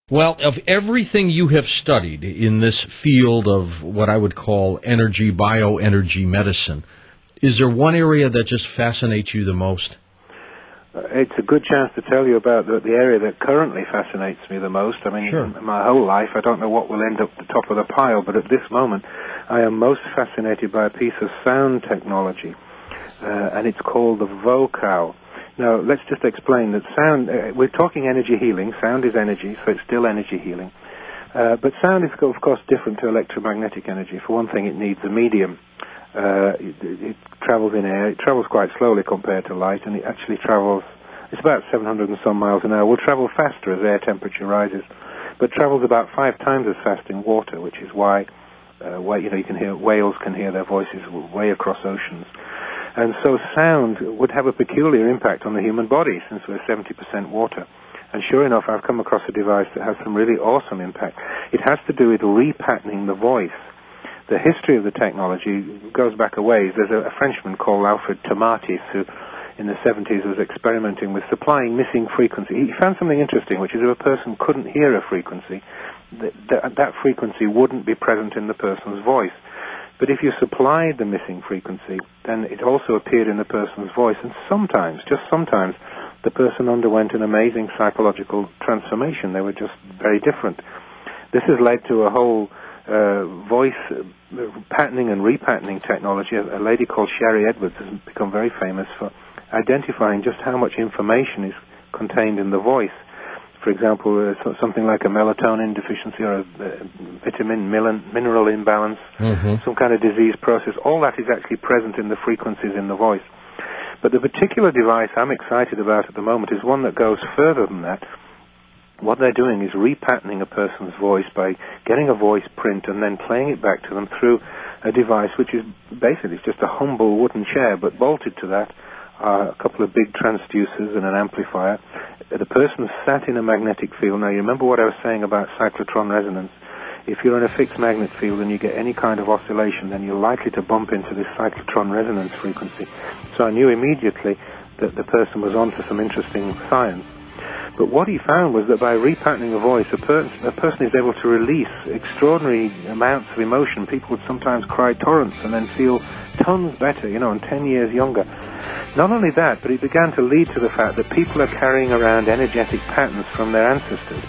Well, of everything you have studied in this field of what I would call energy, bioenergy medicine, is there one area that just fascinates you the most? It's a good chance to tell you about the area that currently fascinates me the most. I mean, Sure. in my whole life, I don't know what will end up at the top of the pile, but at this moment, I am most fascinated by a piece of sound technology, and it's called the vocal. Now, let's just explain that sound, we're talking energy healing. Sound is energy, so it's still energy healing. But sound is, of course, different to electromagnetic energy. For one thing, it needs a medium. It travels in air. It travels quite slowly compared to light, and it actually travels, it's about 700 and some miles an hour. Will travel faster as air temperature rises, but travels about 5 times as fast in water, which is why, you can hear, whales can hear their voices way across oceans. And so sound would have a peculiar impact on the human body, since we're 70% water. And sure enough, I've come across a device that has some really awesome impact. It has to do with repatterning the voice. The history of the technology goes back a ways. There's a Frenchman called Alfred Tomatis who, in the 70s, was experimenting with supplying missing frequency. He found something interesting, which is if a person couldn't hear a frequency, that frequency wouldn't be present in the person's voice. But if you supplied the missing frequency, then it also appeared in the person's voice. And sometimes, just sometimes, the person underwent an amazing psychological transformation. They were just very different. This has led to a whole voice patterning and repatterning technology. A lady called Sherry Edwards has become very famous for identifying just how much information is contained in the voice. For example, something like a melatonin deficiency or a vitamin mineral imbalance, some kind of disease process, all that is actually present in the frequencies in the voice. But the particular device I'm excited about at the moment is one that goes further than that. What they're doing is repatterning a person's voice by getting a voice print and then playing it back to them through a device which is basically just a humble wooden chair, but bolted to that are a couple of big transducers and an amplifier. The person sat in a magnetic field. Now, you remember what I was saying about cyclotron resonance? If you're in a fixed magnet field and you get any kind of oscillation, then you're likely to bump into this cyclotron resonance frequency. So I knew immediately that the person was onto some interesting science. But what he found was that by repatterning a voice, a person is able to release extraordinary amounts of emotion. People would sometimes cry torrents and then feel tons better, and 10 years younger. Not only that, but it began to lead to the fact that people are carrying around energetic patterns from their ancestors.